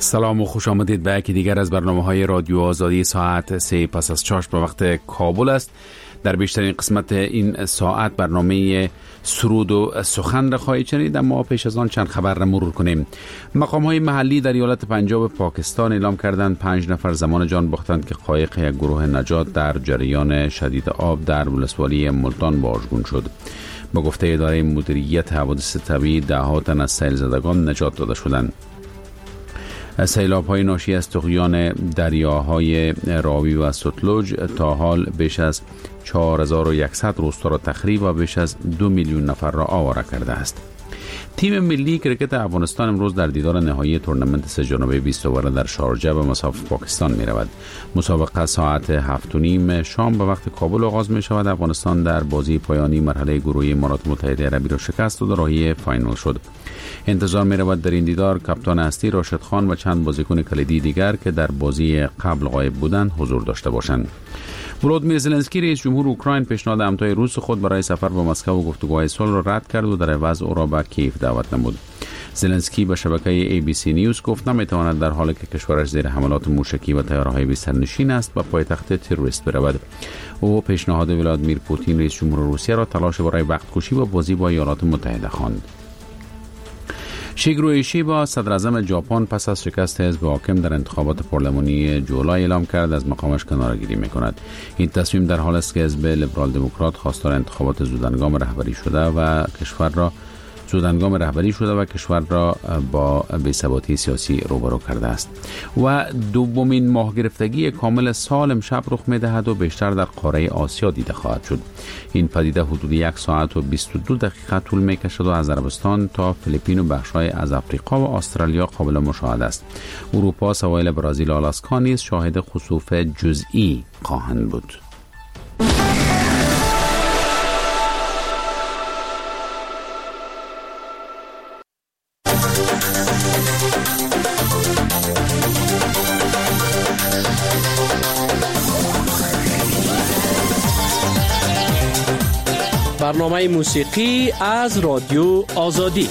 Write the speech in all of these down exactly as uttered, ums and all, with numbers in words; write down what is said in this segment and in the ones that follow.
سلام و خوش آمدید به یکی دیگر از برنامه‌های رادیو آزادی. ساعت سه پس از چاشت به وقت کابل است. در بیشترین قسمت این ساعت برنامه سرود و سخن را خواهید شنید، اما پیش از آن چند خبر را مرور کنیم. مقام‌های محلی در ایالت پنجاب پاکستان اعلام کردند پنج نفر زمان جان باختند که قایق یک گروه نجات در جریان شدید آب در ولسوالی ملتان واژگون شد. با گفته اداره مدیریت حوادث طبیعی، ده ها تن از سیل زدگان نجات داده شدند. سیلاب‌های ناشی از طغیان دریاهای راوی و ستلج تا حال بیش از چهار هزار و صد روستا را تخریب و بیش از دو میلیون نفر را آواره کرده است. تیم ملی کرکت افغانستان امروز در دیدار نهایی تورنمنت سه جانبه بیست اوور در شارجه به مساف پاکستان می رود. مسابقه ساعت هفت و نیم شام به وقت کابل آغاز می شود. افغانستان در بازی پایانی مرحله گروهی امارات متحده عربی را شکست و راهی فاینال شد. انتظار می رود در این دیدار کاپیتان اصلی راشد خان و چند بازیکن کلیدی دیگر که در بازی قبل غایب بودند حضور داشته باشند. ولودیمیر زلنسکی رئیس جمهور اوکراین پیشنهاد همتای روس خود برای سفر به مسکو و گفتگوهای صلح را رد کرد و در عوض او را به کیف دعوت نمود. زلنسکی به شبکه ای بی سی نیوز گفت نمیتواند در حالی که کشورش زیر حملات موشکی و طیاره‌های بی سرنشین است به پایتخت تروریست برود. او پیشنهاد ولادیمیر پوتین رئیس جمهور روسیه را تلاش برای وقت کشی و بازی با ایالات متحده خواند. شیگرو ایشیبا صدر اعظم ژاپن پس از شکست حزب حاکم در انتخابات پارلمانی جولای اعلام کرد از مقامش کناره‌گیری می‌کند. این تصمیم در حالی است که حزب لیبرال دموکرات خواستار انتخابات زودهنگام رهبری شده و کشور را زودهنگام رهبری شده و کشور را با بی‌ثباتی سیاسی روبرو کرده است. و دومین ماه گرفتگی کامل سال امشب رخ می‌دهد و بیشتر در قاره آسیا دیده خواهد شد. این پدیده حدود یک ساعت و بیست و دو دقیقه طول می‌کشد و از عربستان تا فیلیپین و بخش‌های از آفریقا و استرالیا قابل مشاهده است. اروپا، سواحل برزیل و آلاسکا نیز شاهد خسوف جزئی خواهند بود. برنامه موسیقی از رادیو آزادی.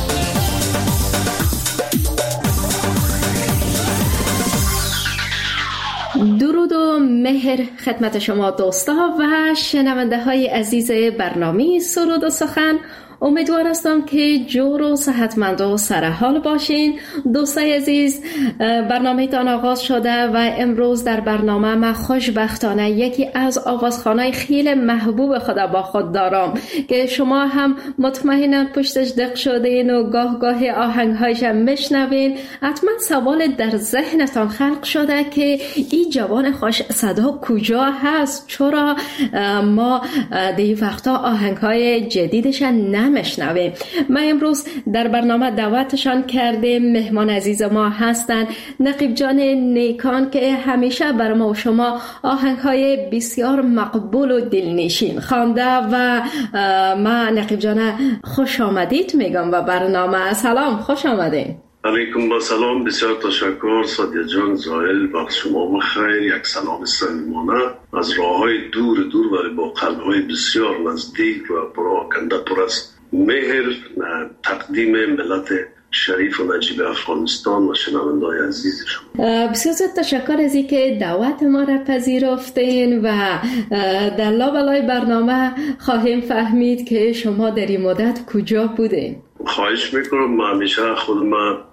درود و مهر خدمت شما دوستا و شنونده های عزیز برنامه سرود و سخن. امیدوار هستم که جور و صحتمند و سرحال باشین. دوستای عزیز، برنامه تان آغاز شده و امروز در برنامه من خوشبختانه یکی از آوازخوانای خیلی محبوب خدا با خود دارم که شما هم مطمئناً پشتش دق شدین و گاه گاه آهنگهایش هم میشنوین. حتما سوال در ذهنتان خلق شده که این جوان خوش صدا کجا هست؟ چرا ما دی وقتا آهنگهای جدیدش نمیشنویم؟ ما امروز در برنامه دعوتشان کردیم. مهمان عزیز ما هستند نقیب جان نیکان که همیشه بر ما و شما آهنگهای بسیار مقبول و دلنشین خوانده و ما نقیب جان خوش آمدید میگم و برنامه. سلام، خوش آمدید. علیکم با سلام، بسیار تشکر سادیا جان. زائل وقت شما بخیر. یک سلام صمیمانه از راههای دور دور ولی با قلبهای بسیار نزدیک و پراکنده پر از مهر تقدیم ملت شریف و نجیب افغانستان و شنونده‌های عزیز شما. بسیار تشکر از اینکه دعوت ما را پذیرفتین و در لابلای برنامه خواهیم فهمید که شما در این مدت کجا بودین. خواهش میکنم. من همیشه خودم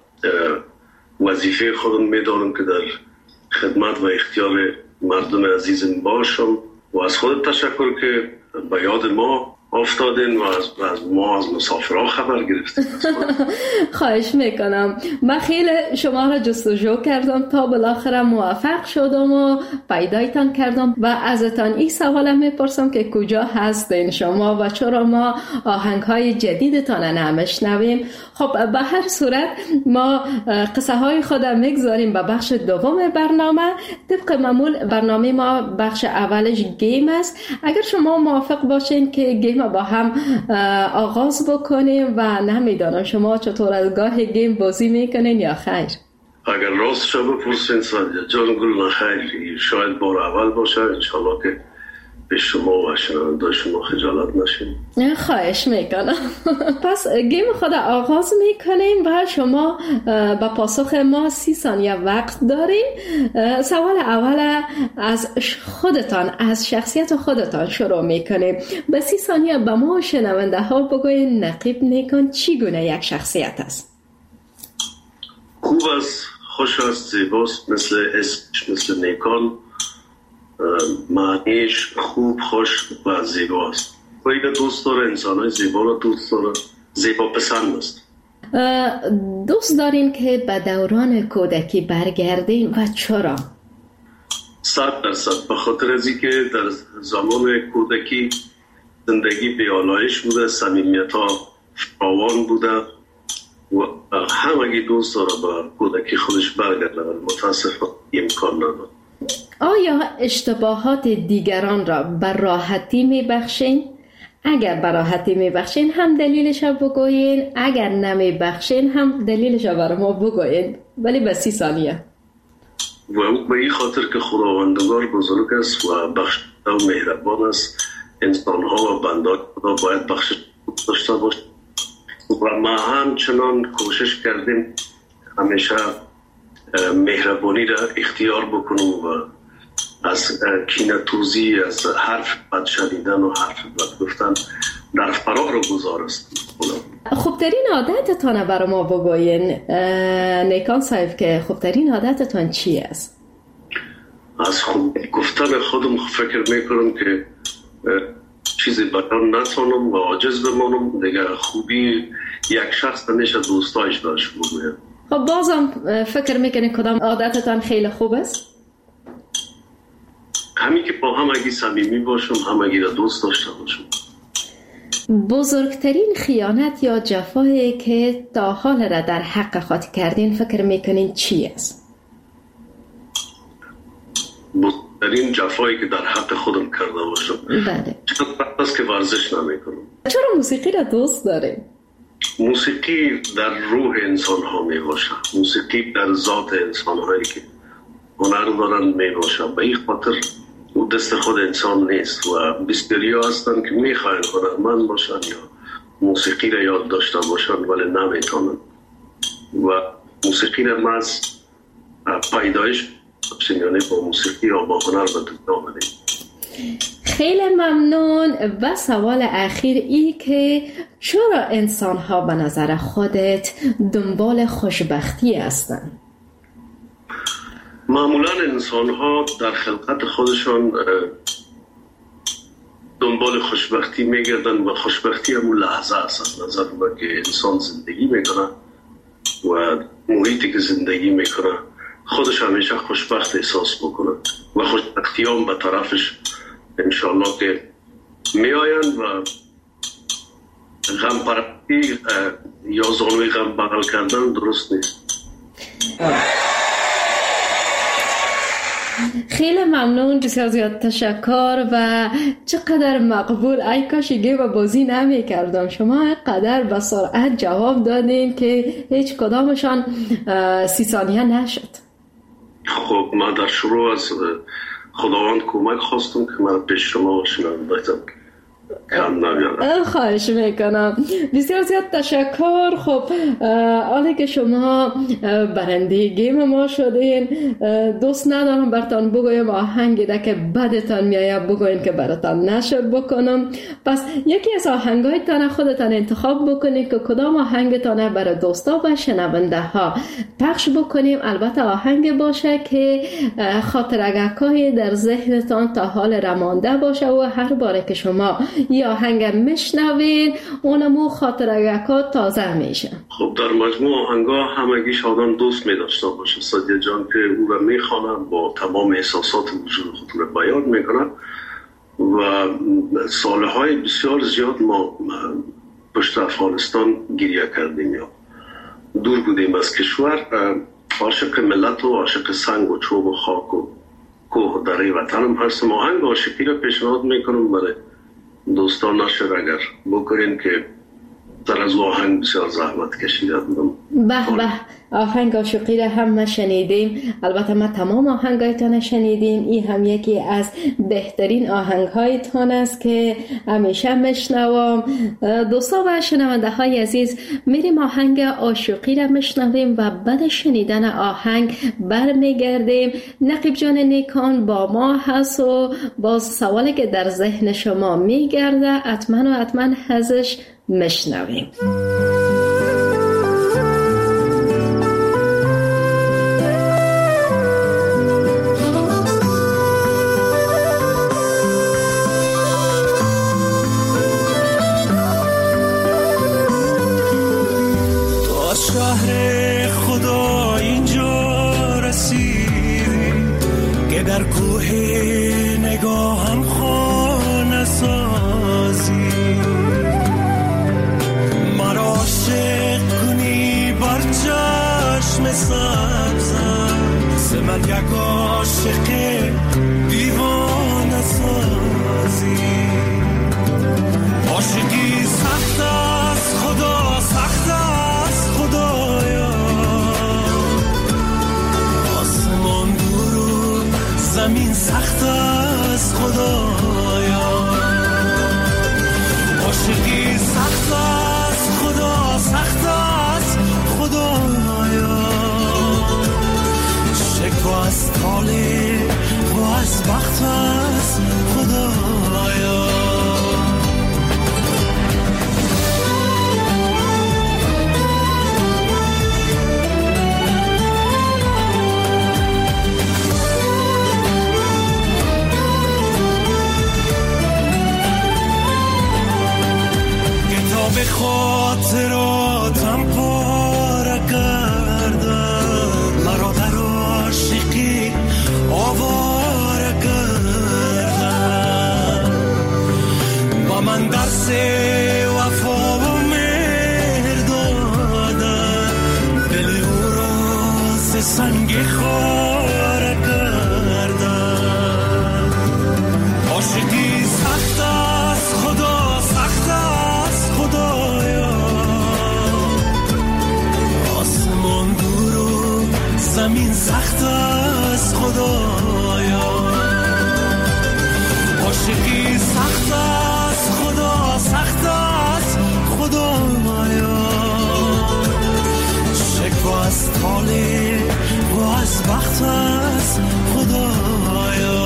وظیفه خودم میدارم که در خدمت و اختیار مردم عزیزم باشم و از خود تشکر که به یاد ما افتادین و از, از ما از مسافرها خبر گرفتین. خواهش میکنم. من خیلی شما را جستجو کردم تا بالاخره موفق شدم و پیدایتان کردم و ازتان این سوالم میپرسم که کجا هستین شما و چرا ما آهنگهای جدیدتان نمیشنویم. خب به هر صورت ما قصه های خودم میگذاریم به بخش دوم برنامه. طبق معمول برنامه ما بخش اولش گیم است. اگر شما موافق باشین که گیم با هم آغاز بکنیم و نمیدانم شما چطور از گاه گیم بازی میکنین یا خیر؟ اگر راست شما بپرسین سادیا جان گل نخیر، شاید بار اول باشه. انشالله که به شما و شنونده شما خجالت نشین. خواهش میکنم. پس گیم خود آغاز میکنیم و شما با پاسخ ما سی ثانیه وقت داریم. سوال اول از خودتان، از شخصیت خودتان شروع میکنیم. به سی ثانیه به ما شنونده ها بگوین نقیب نیکان چی گونه یک شخصیت است؟ خوب است، خوش است، زیباست، مثل اسمش مثل نیکان، معنیش خوب، خوش و زیبا است. و اینه دوست داره، انسانهای زیبا رو دوست داره، زیبا پسند است. دوست دارین که به دوران کودکی برگردین و چرا؟ صد درصد به خاطر از اینکه در زمان کودکی زندگی بیالایش بوده، صمیمیت ها فراوان بوده و همگی دوست داره به کودکی خودش برگرده، متاسفانه امکان نداره. آیا اشتباهات دیگران را به راحتی میبخشین؟ اگر به راحتی میبخشین هم دلیلش را بگوین، اگر نمیبخشین هم دلیلش را برای ما بگوین، ولی به سی ثانیه. و او به این خاطر که خداوندگار بزرگ است و بخشنده و مهربان است، انسانها و بندگان خدا باید بخشش داشته باشه و ما همچنان کوشش کردیم همیشه مهربانی را اختیار بکنم و از کینه‌توزی، از حرف بد شنیدن و حرف بد گفتن در فرار گذار است. خوبترین عادتتان برای ما بگوین نیکان صاحب، که خوبترین عادتتان چی است؟ از خوب گفتن خودم فکر میکنم که چیزی بیان نتونم و عاجز بمانم. دیگه خوبی یک شخص همیشه دوستایش داشت بگویم. خب بازم فکر میکنید کدام عادتتان خیلی خوب است؟ همین که با همگی صمیمی باشم، همگی را دوست داشته باشم. بزرگترین خیانت یا جفایی که تا حال را در حق خود کردین فکر میکنین چی است؟ بزرگترین جفایی که در حق خودم کرده باشم؟ بله. چند وقت است که ورزش نمیکنم. چرا موسیقی را دوست دارین؟ موسیقی در روح انسان ها می باشه، موسیقی در ذات انسان هایی که هنر دارن می باشه. به این خاطر او دست خود انسان نیست و بسیاری ها هستن که می خواهند هنرمند باشن یا موسیقی را یاد داشته باشن ولی نمیتونن و موسیقی را ما از پیدایش یعنی با موسیقی یا با هنر به دنیا آمدیم. خیلی ممنون. و سوال اخیر ای که چرا انسان ها به نظر خودت دنبال خوشبختی هستند؟ معمولا انسان ها در خلقت خودشان دنبال خوشبختی میگردن و خوشبختی همون لحظه است. از نظر من که انسان زندگی میکنه و محیطی که زندگی میکنه خودش همیشه خوشبخت احساس بکنه و خوشبختی هم به طرفش انشاءالله که می آیند و غم پرستی یا زانوی غم بغل کردن درست نیست. خیلی ممنون، بسیار زیاد تشکر و چقدر مقبول. ای کاش گیم بازی نمی کردم. شما قدر با سرعت جواب دادین که هیچ کدامشان سی ثانیه نشد. خب من در شروع از خداوند کمک خواستم که من پیش شما شنوندم کم نبیارم. خواهش میکنم، بسیار زیاد تشکر. خب حالا که شما برنده گیم ما شدین، دوست ندارم براتان بگویم آهنگی ده که بدتان میآید بگوین که براتان نشر بکنم. پس یکی از آهنگایتان خودتان انتخاب بکنید که کدام آهنگتان برای دوستا و شنونده ها پخش بکنیم. البته آهنگ باشه که خاطرگاهی در ذهنتان تا حال رمانده باشه و هر باره که شما یه آهنگ میشنوین اونمو خاطرگاه‌ها تازه میشه. خب در مجموع آهنگا همگیش آدم دوست می‌داشته باشه سادیه جان که او را میخوانم با تمام احساسات وجود خود را بیان میکنم و سالهای بسیار زیاد ما پشت افغانستان گریه کردیم یا دور بودیم از کشور، عاشق ملت و عاشق سنگ و چوب و خاک و کوه و دره وطنم هستم. آهنگ عاشقی را پیشنهاد میکنم برای دوستان نشر اگر بکنین که در از آهنگ بسیار زحمت کشیده بودم. به به آهنگ عاشقی را هم ما شنیدیم. البته ما تمام آهنگایتان شنیدیم. این هم یکی از بهترین آهنگهایتان است که همیشه مشنوم. دوستا و شنونده های عزیز، میریم آهنگ عاشقی را مشنویم و بعد شنیدن آهنگ برمیگردیم. نقیب جان نیکان با ما هست و باز سوالی که در ذهن شما میگرده حتما و حتما ازش مشنویم. شهر خدا اینجا رسیدی که در کوه نگاهم خانه سازی، مرا عاشق کنی بر چشم سبزم، ز من یک عاشق دیوانه سازی. عاشقی سخت است خدا، سخت است خدایا، آسمان دور و زمین سخت است خدایا. عاشقی سخت است خدا، سخت است خدایا، شکوه از طالع و از بخت است خدایا. به خاطراتم پاره کردن، مرا در عاشقی آواره کردن، با من درس وفا و مهر دادن، دل او را ز سنگ خاره کردن. عاشقی سخت است خدا، سخت است خدایا، آسمان دور و زمین سخت است خدایا. عاشقی سخت است خدا، سخت است خدایا، شکوه از طالع و از بخت است خدایا.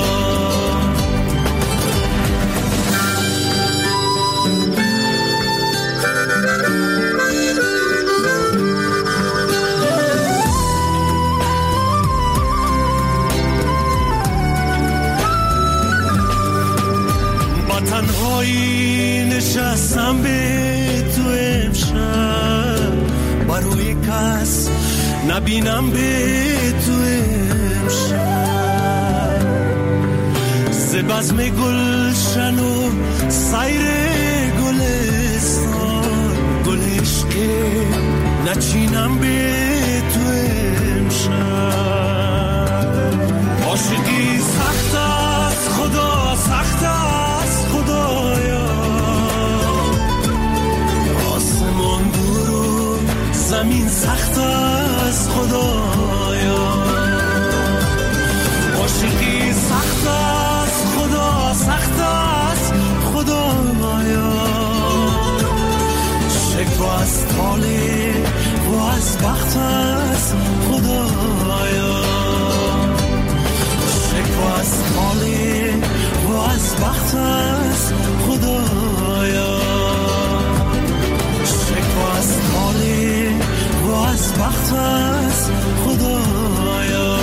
تنهایی نشستم به تو امشب، بر روی کس نبینم به تو امشب، ز بزم گلشن و سیر گلستان، گل عشق نچینم به تو امشب. عاشقی سخت است خدا، سخت است خدایا، آسمان دور و زمین سخت است خدایا. عاشقی سخت است خدا، سخت است خدایا، شکوه از طالع و از بخت است خدایا. شکوه از طالع و از بخت است خدایا، شکوه از طالع و از بخت است خدایا.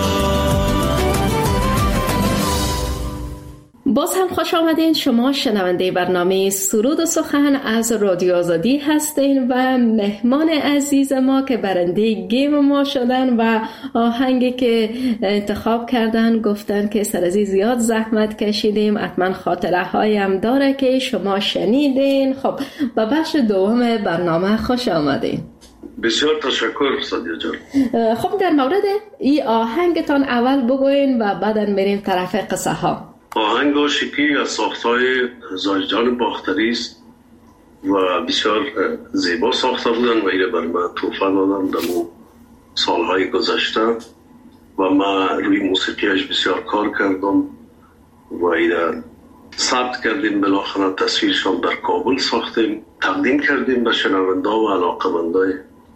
باز هم خوش آمدین. شما شنونده برنامه سرود و سخن از رادیو آزادی هستین و مهمان عزیز ما که برنده گیم ما شدن و آهنگی که انتخاب کردن گفتن که سرازی زیاد زحمت کشیدیم، حتما خاطره هایم داره که شما شنیدین. خب به بخش دوم برنامه خوش آمدین. بسیار تشکر سادیا جان. خب در مورد این آهنگتان اول بگوین و بعداً بریم طرف قصه ها. آهنگ عاشقی از ساختای زاهدجان باختری است و بسیار زیبا ساخته بودن و اینه بر من توفه دادن دمو سالهای گذشته و ما روی موسیقیش بسیار کار کردم و اینا ثبت کردیم. بالاخره تصویرشان در کابل ساختیم، تقدیم کردیم به شنونده و علاقه‌مندای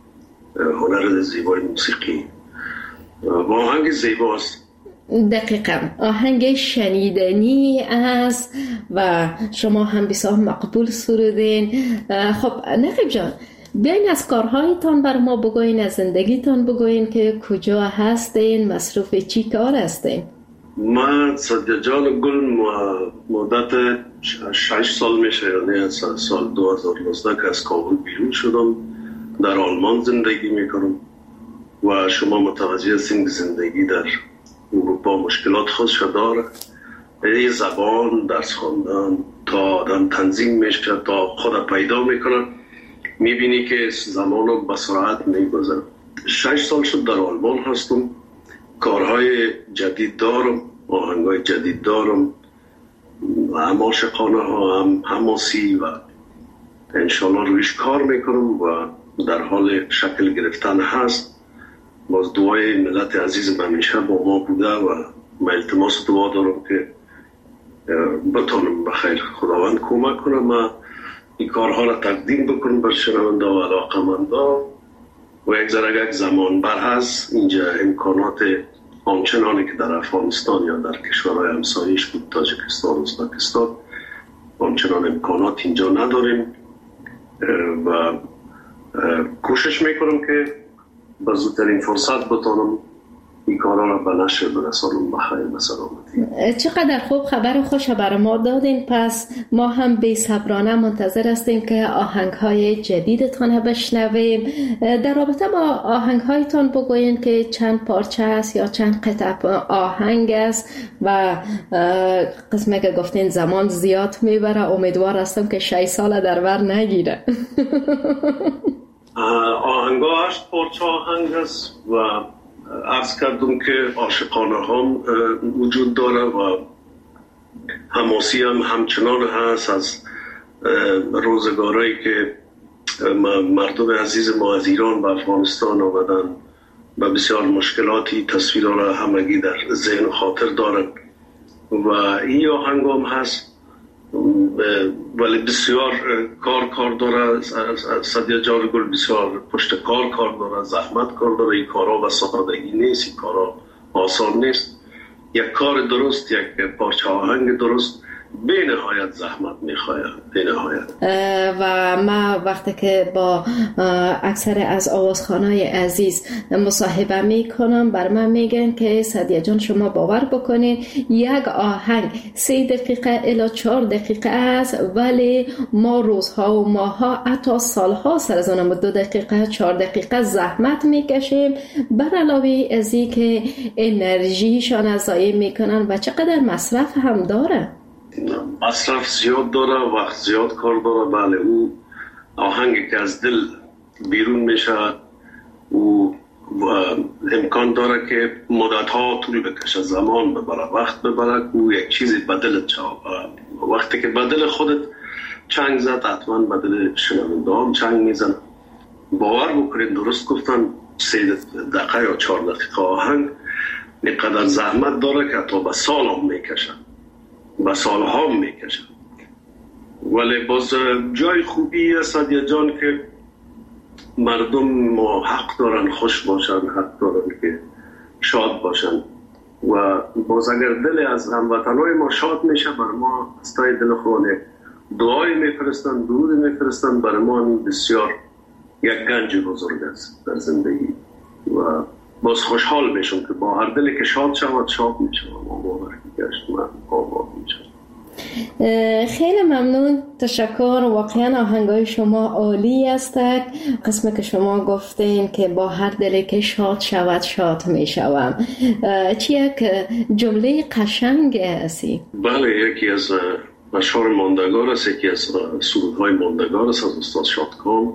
هنر زیبای موسیقی. و آهنگ زیباست. دقیقاً آهنگ شنیدنی است و شما هم بسیار مقبول سرودین. خب نقیب جان، بیاین از کارهایتان بر ما بگوین، از زندگیتان بگوین که کجا هستین، مصروف چی کار هستین؟ من سادیا جان گل مدت شش سال میشه، یعنی از سال دو هزار و نوزده که از کابل بیرون شدم، در آلمان زندگی میکنم و شما متوجه هستین که زندگی در اروپا مشکلات خودش داره. یه زبان، درس خواندن، تا آدم تنظیم میشه، تا خود پیدا میکنه، میبینی که زمان به سرعت میگذره. شش سال شد در آلمان هستم، کارهای جدید دارم، آهنگای جدید دارم، هم عاشقانه ها هم حماسی و انشالله رویش کار میکنم و در حال شکل گرفتن هست. باز دعای ملت عزیز همیشه با ما بوده و من التماس دعا دارم که بتونم بخیر خداوند کمک کنم ما این کارها را تقدیم بکنم بر شنونده و علاقه‌مندا. و یک ذره یک زمان بر هست اینجا امکانات آنچنانی که در افغانستان یا در کشورهای همسایه‌اش بود، تاجیکستان، ازبکستان، آنچنان امکانات اینجا نداریم و کوشش میکنم که با زودترین فرصت بتونم این کارا را به نشر برسانم بخیر و سلامتی. چقدر خوب، خبر خوش برای ما دادین. پس ما هم بی صبرانه منتظر هستیم که آهنگ‌های جدیدتان بشنویم. در رابطه با آهنگ‌هایتان بگوین که چند پارچه است یا چند قطعه آهنگ است و قسمه که گفتین زمان زیاد میبره، امیدوار هستم که شش سال در بر نگیره. آهنگا هشت پارچه آهنگ است و عرض کردم که عاشقانه هم وجود داره و حماسی هم همچنان هست. از روزگارایی که مردم عزیز ما از ایران به افغانستان آمدن و بسیار مشکلاتی تصویرها را همگی در ذهن و خاطر دارن و این آهنگ هم هست، ولی بسیار کار کار داره. سادیا جان گل بسیار پشت کار کار داره، زحمت کار داره. این کارا و سادگی نیست، این کارا آسان نیست. یک کار درست، یک پارچه آهنگ درست به نهایت زحمت میخواد، به نهایت. و ما وقتی که با اکثر از آوازخوانای عزیز مصاحبه میکنم، بر من میگن که سادیا جان شما باور بکنین یک آهنگ سه دقیقه الی چهار دقیقه است، ولی ما روزها و ماها حتی سالها سر از آن دو دقیقه چهار دقیقه زحمت میکشیم، بر علاوه از این که انرژیشان از ضایع میکنن و چقدر مصرف هم داره. مصرف زیاد داره، وقت زیاد کار داره. بله، او آهنگی که از دل بیرون میشه او امکان داره که مدت ها طول بکشه، زمان ببره، وقت ببره. او یک چیزی به دلت چاپ، وقتی که به دل خودت چنگ زد حتما به دل شنونده هم چنگ میزن. باور بکنید درست گفتن، سه دقیقه یا چهار دقیقه آهنگ اینقدر زحمت داره که حتی به سال هم میکشه، و سالها میکشن. ولی باز جای خوبی است سادیا جان که مردم ما حق دارن خوش باشن، حق دارن که شاد باشن و باز اگر دل از هموطنای ما شاد میشه، بر ما از تای دل خونه دعای میفرستن، درود میفرستن، بر ما بسیار یک گنج بزرگ است در زندگی و باز خوشحال میشم که با هر دلی که شاد شود شاد میشم و باور گشت من آباد میشم. خیلی ممنون، تشکر. واقعا آهنگای شما عالی است. قسمی که شما گفتین که با هر دلی که شاد شود شاد میشوم، چی یک جمله قشنگ هستی؟ بله، یکی از اشعار ماندگار است، یکی از سرودهای ماندگار است از استاد شادکام.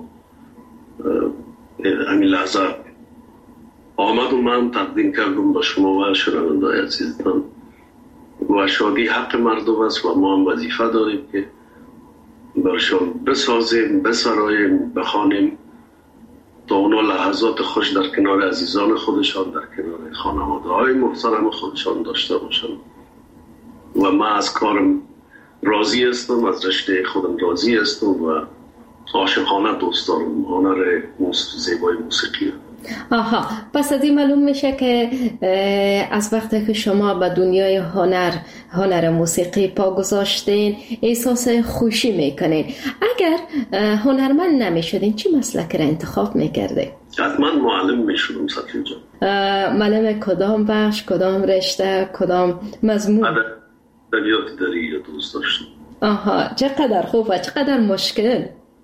همین لحظه آمد و من تقدیم کردم با شما و شنونده‌های عزیزتان و شادی حق مردم است و ما هم وظیفه داریم که برشان بسازیم، بسرایم، بخوانیم تا اونا لحظات خوش در کنار عزیزان خودشان، در کنار خانواده های محترم خودشان داشته باشن. و من از کارم راضی هستم، از رشته خودم راضی هستم و عاشقانه دوست دارم هنر زیبای موسیقی. آها، پس از این معلوم میشه که از وقتی که شما به دنیای هنر هنر موسیقی پا گذاشتین احساس خوشی میکنین. اگر هنرمند نمیشدین چی مسلک را انتخاب میکردین؟ حتما معلم میشدم صفی جان. معلم کدام بخش، کدام رشته، کدام مضمون؟ ادبیات دری دوست داشتم. آها، چقدر خوب و چقدر مشکل.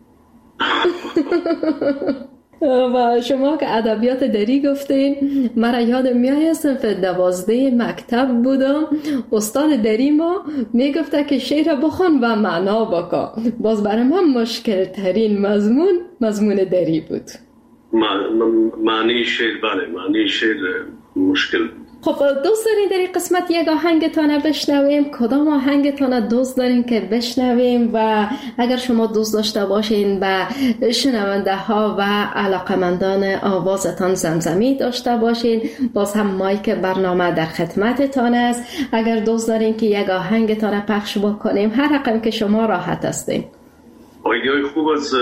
و شما که ادبیات دری گفتین، مرا یادم میاد صنف دوازده مکتب بودم، استاد دری ما میگفته که شعر بخون و معنا بکن. باز برای من مشکل ترین مضمون مضمون دری بود. معنی شعر، بله معنی شعر مشکل. خب دوست دارین در این قسمت یک آهنگتانه بشنویم؟ کدام آهنگتانه دوست دارین که بشنویم؟ و اگر شما دوست داشته باشین به شنونده ها و علاقمندان آوازتان زمزمی داشته باشین، باز هم مایک برنامه در خدمتتان است. اگر دوست دارین که یک آهنگتانه پخش بکنیم، هر رقم که شما راحت هستین. آیدیای خوب از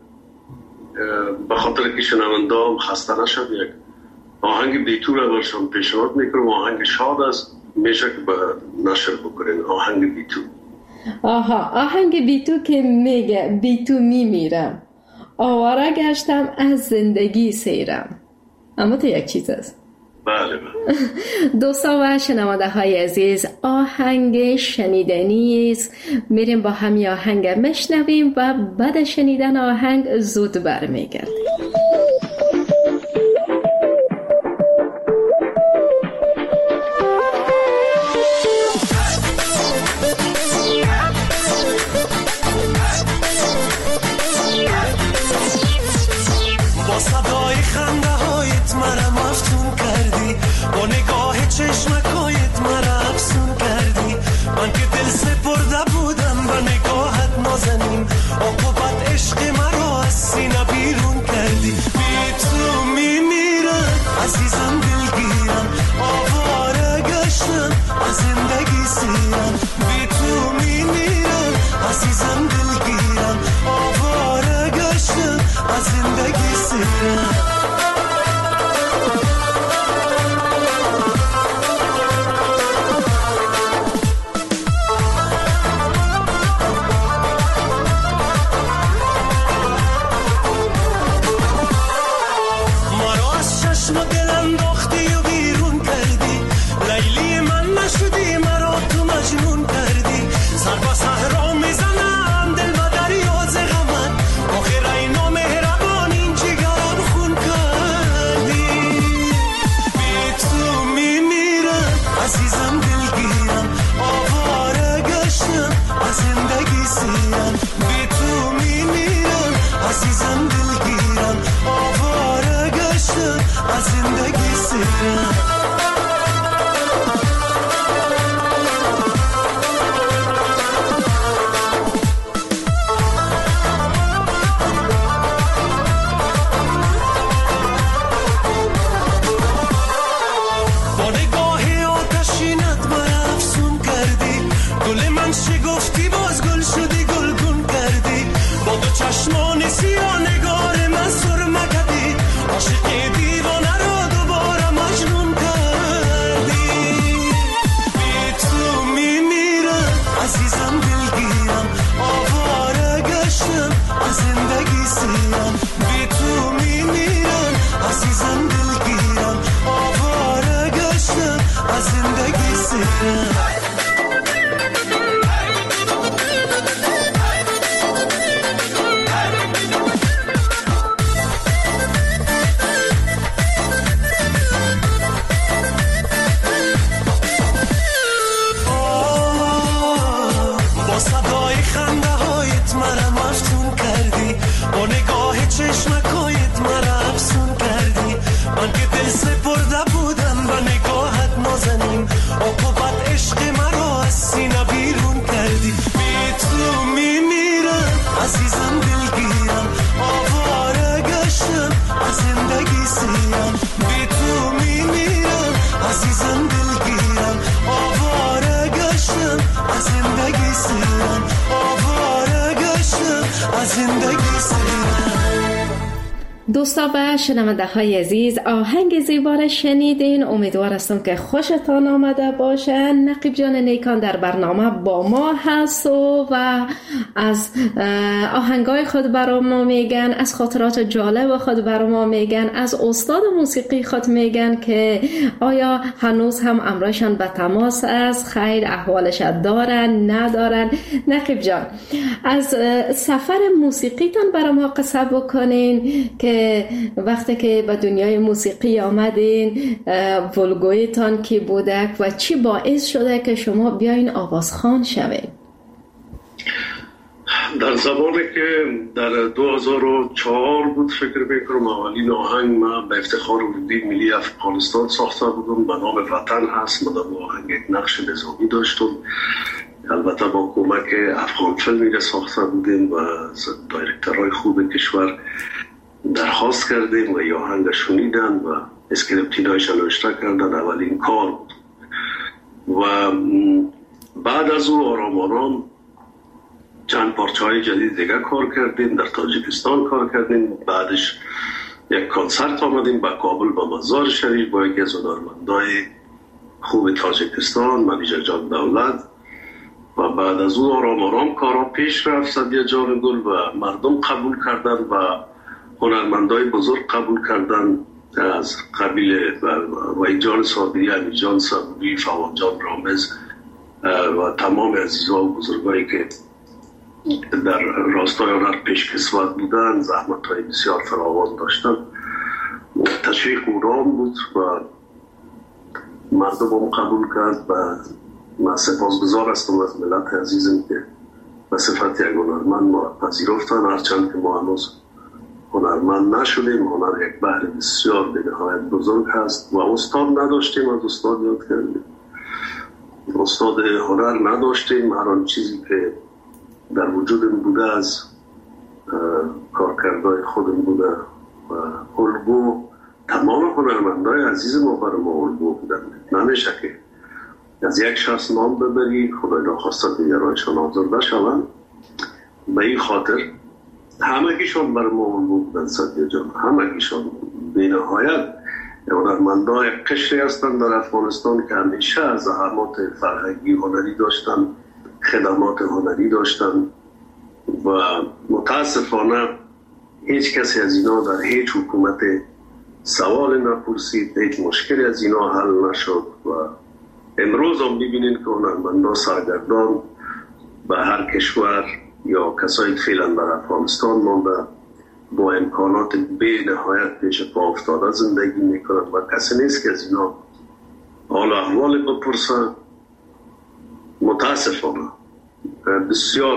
به خاطر که شنونده هم خسته نشد، یک آهنگ بیتو را برشان پیشنهاد میکنم. آهنگ شاد است، میشه که به نشر بکنین. آهنگ بیتو. آها، آهنگ بیتو که میگه بیتو میمیرم، آواره گشتم از زندگی سیرم. اما تو یک چیز است. بله بله. دوستا و شنونده های عزیز، آهنگ شنیدنی است. میریم با همی آهنگ مشنویم و بعد شنیدن آهنگ زود برمیگردیم. چشمکایت مرا افسون کردی، من که دل سپرده بودم به نگاهت نازنین، عاقبت عشق مرا از سینه بیرون کردی. بی تو میمیرم عزیزم، دلگیرم، آواره گشتم از زندگی سیرم. بی تو میمیرم عزیزم، دلگیرم، آواره گشتم از زندگی سیرم. عزیزم دلگیرم، آواره گشتم از از زندگی سیرم. دوستا و شنونده های عزیز، آهنگ زیبا را شنیدین. امیدوار هستم که خوشتان آمده باشه. نقیب جان نیکان در برنامه با ما هست و, و از آهنگای خود برای ما میگن، از خاطرات جالب خود برای ما میگن، از استاد موسیقی خود میگن که آیا هنوز هم امرایشان به تماس است، خیر احوالش دارن ندارن. نقیب جان، از سفر موسیقیتان برای ما قصه بکنین که وقتی که به دنیای موسیقی آمدین، ولگویتان کی بودک و چی باعث شده که شما بیاین آوازخوان شوید؟ در زمانی که در دو هزار و چهار بود فکر میکنم اولین آهنگ من به افتخار اردوی ملی افغانستان ساخته بودم، به نام وطن هست. من در آهنگ یک نقش نظامی داشتم، البته با کمک افغان فیلمی ساخته بودیم و دایرکترهای خوب کشور درخواست کردیم و یا آهنگ شنیدن و اسکریپتینایش نوشته کردن. اولین کار بود و بعد از او آرام آرام چند پارچه های جدید دیگه کار کردیم. در تاجیکستان کار کردیم، بعدش یک کنسرت آمدیم به کابل با مزار شریف با یکی از هنرمندای خوب تاجیکستان، منیژه جان دولت. و بعد از او آرام آرام کارا پیش رفت. سدیه جان گل و مردم قبول کردن و هنرمندای بزرگ قبول کردن از قبیل وحید جان صابری، امیر جان صابری، فواد جان رامز و تمام عزیزها و بزرگایی که در راستای هنر پیشکسوت بودن، زحمت‌های بسیار فراوان داشتن. تشویق اونام بود و مردم هم قبول کرد و من سپاسگزار هستم از ملت عزیزم که به صفت یک هنرمند ما پذیرفتن، هرچند که ما هنوز هنرمند نشدیم. هنر یک بحر بسیار به نهایت بزرگ هست و استاد نداشتیم، از استاد یاد کردیم. استاد هنر نداشتیم، هر آن چیزی که در وجودم بوده از کارکردهای خودم بوده و الگو تمام هنرمندای عزیز ما برای ما الگو بودن. نمیشه که از یک شخص نام ببری خدای ناخواسته دیگرانشان آزرده شوند. به این خاطر همگیشان برای ما الگو بودن. سدیه جان همگیشان بی نهایت هنرمندای قشری هستند در افغانستان که همیشه از زحمات فرهنگی هنری داشتن، خدمات هنری داشتن و متاسفانه هیچ کسی از اینا در هیچ حکومت سوال نپرسید، هیچ مشکلی از اینا حل نشد و امروز هم ببینید که هنرمندان سرگردان به هر کشور یا کسایی که فعلا در افغانستان مانده با امکانات به نهایت پیش پا افتاده زندگی میکنن و کسی نیست که از اینا حال و احوال بپرسن. متاسفانه بسیار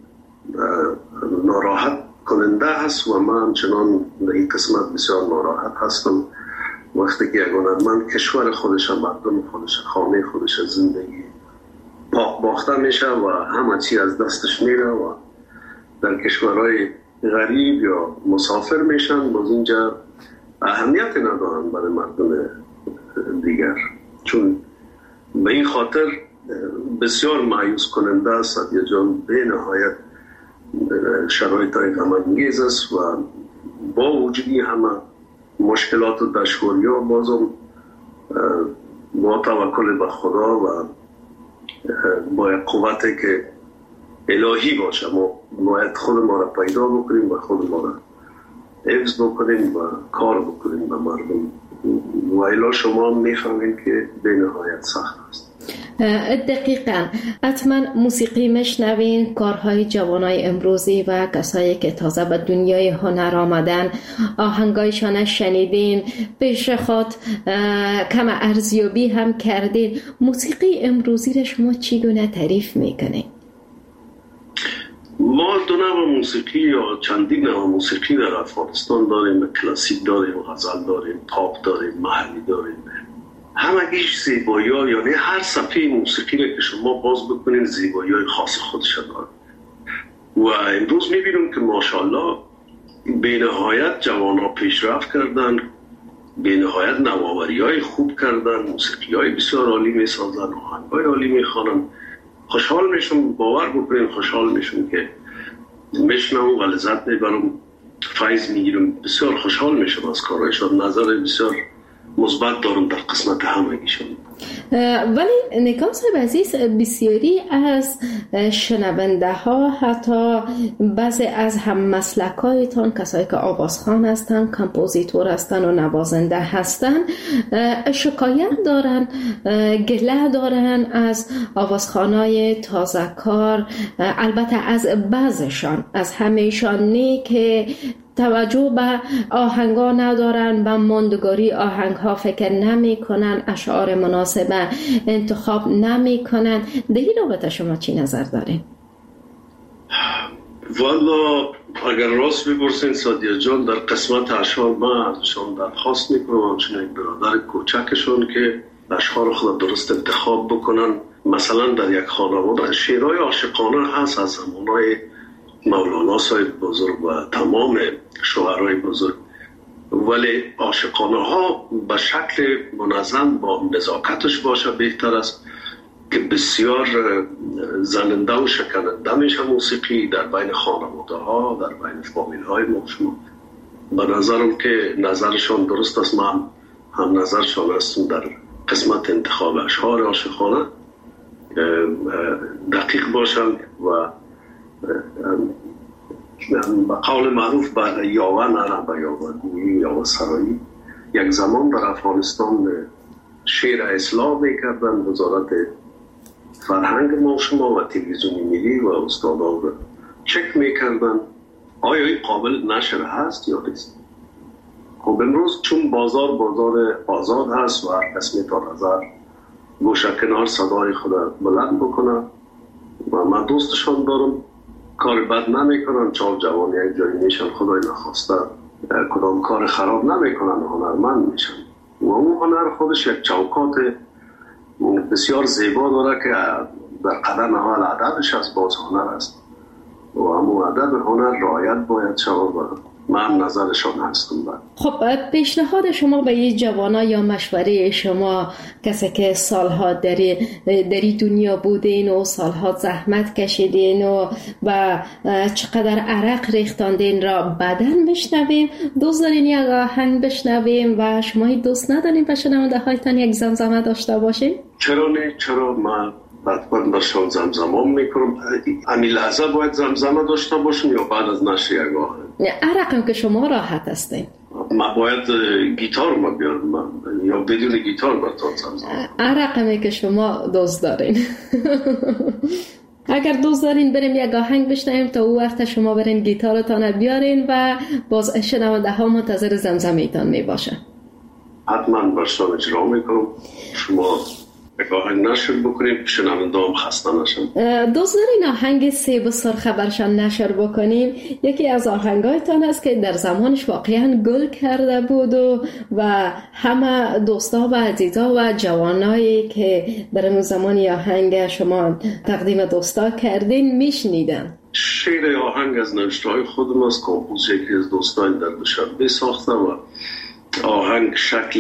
ناراحت کننده هست و من همچنان در این قسمت بسیار ناراحت هستم وقتی که یک هنرمند کشور خودش، مردم خودش، خانه خودش زندگی پاک باخته میشه و همه چی از دستش میره و در کشورهای غریب یا مسافر میشن، باز اینجا اهمیت ندارن برای مردم دیگر. چون به این خاطر بسیار مایوس کننده است سدیه جان، به نهایت شرایط های غم‌انگیز است و با وجودی همه مشکلات و دشواری ها بازم با توکل به خدا و با یک قوتی که الهی باشه ما باید خود ما را پیدا بکنیم و خود ما را حفظ بکنیم و کار بکنیم به مردم و الا شما میفهمید که به نهایت سخت است. دقیقاً. حتما موسیقی مشنوین، کارهای جوانای امروزی و کسایی که تازه به دنیای هنر آمدن آهنگایشان شنیدین، پیش خود کم ارزیابی هم کردین. موسیقی امروزی را شما چگونه تعریف میکنین؟ ما دو نوع موسیقی یا چندین نوع موسیقی در افغانستان داریم. کلاسیک داریم، غزل داریم، پاپ داریم، محلی داریم. همگیش زیبایی ها، یعنی هر صفحه موسیقی را که شما باز بکنین زیبایی های خاص خودش داره و امروز میبینیم که ماشاءالله به نهایت جوان ها پیشرفت کردن، به نهایت نوآوری های خوب کردن، موسیقی های بسیار عالی میسازن، آهنگ های عالی میخوانن. خوشحال میشم، باور بکنین خوشحال میشم که میشنم و لذت میبرم، فایز میگیرم، بسیار خوشحال میشم از کارایشان. نظر بسیار مثبت دارم در قسمت همگیشون. ولی نیکام صاحب عزیز، بسیاری از شنونده ها، حتی بعضی از هم مسلکایتان، کسایی که آوازخوان هستن، کمپوزیتور هستن و نوازنده هستن، شکایت دارن، گله دارن از آوازخوانای تازه کار، البته از بعضشان، از همیشان نی که توجه به آهنگا ندارن، به ماندگاری آهنگ ها فکر نمی کنن، اشعار مناسب انتخاب نمی کنن. در این رابطه شما چی نظر دارین؟ والا اگر راست بپرسین سادیا جان، در قسمت اشعار من ازشان درخواست میکنم چون یک برادر کوچکشون که اشعار خود درست انتخاب بکنن. مثلا در یک خانواده شعرهای عاشقانه هست از زمانهای مولانا صاحب بزرگ و تمام شاعرای بزرگ، ولی عاشقانه ها به شکل منظم با نزاکتش باشه بهتر است که بسیار زننده و شکننده میشه موسیقی در بین خانواده ها، در بین فامیل های ما. شما به نظرم که نظرشان درست است، من هم نظرشان هستم در قسمت انتخاب اشعار عاشقانه دقیق باشند و به قول معروف به یاوه نرم، به یاوه گویی، یاوه سرایی. یک زمان در افغانستان شعر اصلاح میکردن وزارت فرهنگ ما شما و تلویزیون ملی و استادان رو چک میکردن آیا این قابل نشر هست یا نیست. خب امروز چون بازار بازار آزاد هست و هر کس میتونه نظر گوشه کنار صدای خود بلند بکنه و من دوستشان دارم، کار بد نمی کنن، چهار جوان یک جایی میشن، خدای نخواسته کدام کار خراب نمی کنن، هنرمند میشن و اون هنر خودش یک چوکات بسیار زیبا داره که در قدم اول ادبش از باز هنر است و همون ادب هنر رعایت باید شود و من نظرشان هستم. خب پیشنهاد شما به یه جوانا یا مشوره شما، کسی که سالها در دری دنیا بودین و سالها زحمت کشیدین و و چقدر عرق ریختاندین را بدن بشنویم، دوست دارین یک آهنگ بشنویم و شما دوست ندارین به شنونده هایتان یک زمزمه داشته باشین؟ چرا نه؟ چرا؟ من حتما برشان زمزمه میکنم. همین لحظه باید زمزمه داشته باشم یا بعد از نشر یک آهنگ؟ عرقم که شما راحت هستین. ما باید گیتار ما بیارم یا بدون گیتار براتون زمزمه؟ عرقمی که شما دوست دارین. اگر دوست دارین بریم یک آهنگ بشنویم تا او وقت شما برین گیتارتان بیارین و باز شنونده ها منتظر زمزمه ایتان می باشن. حتما برشان اجرا میکنم. شما یک آهنگ نشر بکنیم شنونده هم خسته نشن. دوست دارین آهنگ سیب و سرخه برشان نشر بکنیم؟ یکی از آهنگایتان است که در زمانش واقعا گل کرده بود و, و همه دوستا و عزیزا و جوانایی که در اون زمانی آهنگ شما تقدیم دوستا کردین میشنیدن. شعر آهنگ از نوشته‌های خودم است، کمپوز یکی از دوستان در دوشنبه ساخته و آهنگ شکل